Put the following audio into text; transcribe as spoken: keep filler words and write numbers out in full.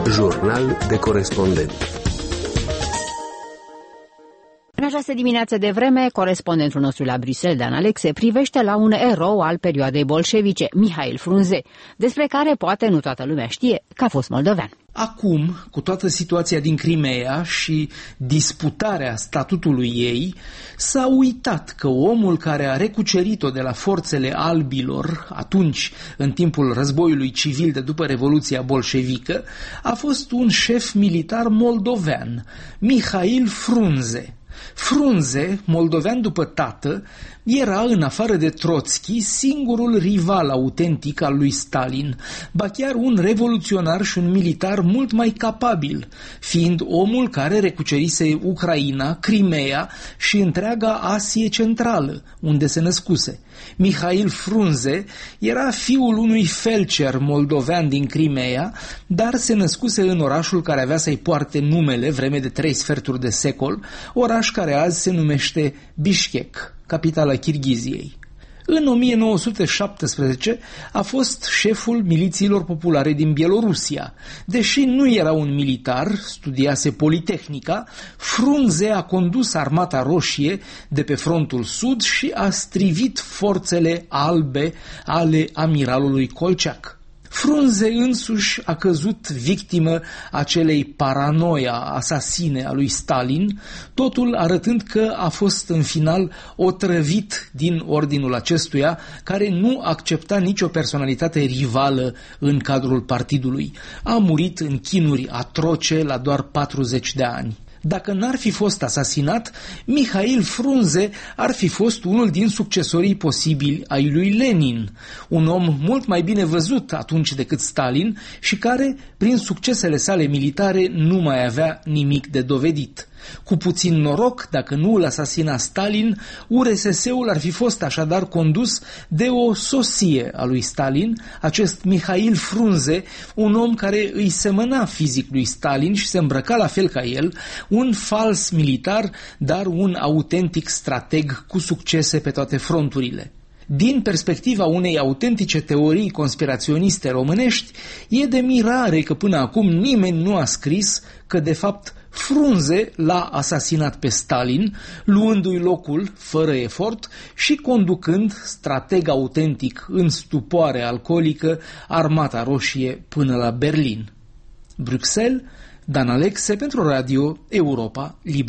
Jurnal de corespondent. În această dimineață de vreme, corespondentul nostru la Bruxelles, Dan Alexe, privește la un erou al perioadei bolșevice, Mihail Frunze, despre care poate nu toată lumea știe că a fost moldovean. Acum, cu toată situația din Crimea și disputarea statutului ei, s-a uitat că omul care a recucerit-o de la forțele albilor, atunci, în timpul războiului civil de după Revoluția bolșevică, a fost un șef militar moldovean, Mihail Frunze. Frunze, moldovean după tată, era, în afară de Troțchi, singurul rival autentic al lui Stalin, ba chiar un revoluționar și un militar mult mai capabil, fiind omul care recucerise Ucraina, Crimea și întreaga Asie Centrală, unde se născuse. Mihail Frunze era fiul unui felcer moldovean din Crimea, dar se născuse în orașul care avea să-i poarte numele vreme de trei sferturi de secol, oraș care azi se numește Bishkek, capitala Kirghiziei. În o mie nouă sute șaptesprezece a fost șeful milițiilor populare din Bielorusia. Deși nu era un militar, studiase Politehnica, Frunze a condus Armata Roșie de pe frontul sud și a strivit forțele albe ale amiralului Kolchak. Frunze însuși a căzut victimă acelei paranoia asasine a lui Stalin, totul arătând că a fost în final otrăvit din ordinul acestuia, care nu accepta nicio personalitate rivală în cadrul partidului. A murit în chinuri atroce la doar patruzeci de ani. Dacă n-ar fi fost asasinat, Mihail Frunze ar fi fost unul din succesorii posibili ai lui Lenin, un om mult mai bine văzut atunci decât Stalin și care, prin succesele sale militare, nu mai avea nimic de dovedit. Cu puțin noroc, dacă nu îl asasina Stalin, U R S S-ul ar fi fost așadar condus de o soție a lui Stalin, acest Mihail Frunze, un om care îi semăna fizic lui Stalin și se îmbrăca la fel ca el, un fals militar, dar un autentic strateg cu succese pe toate fronturile. Din perspectiva unei autentice teorii conspiraționiste românești, e de mirare că până acum nimeni nu a scris că, de fapt, Frunze l-a asasinat pe Stalin, luându-i locul fără efort și conducând, strateg autentic în stupoare alcoolică, Armata Roșie până la Berlin. Bruxelles, Dan Alexe pentru Radio Europa Liberă.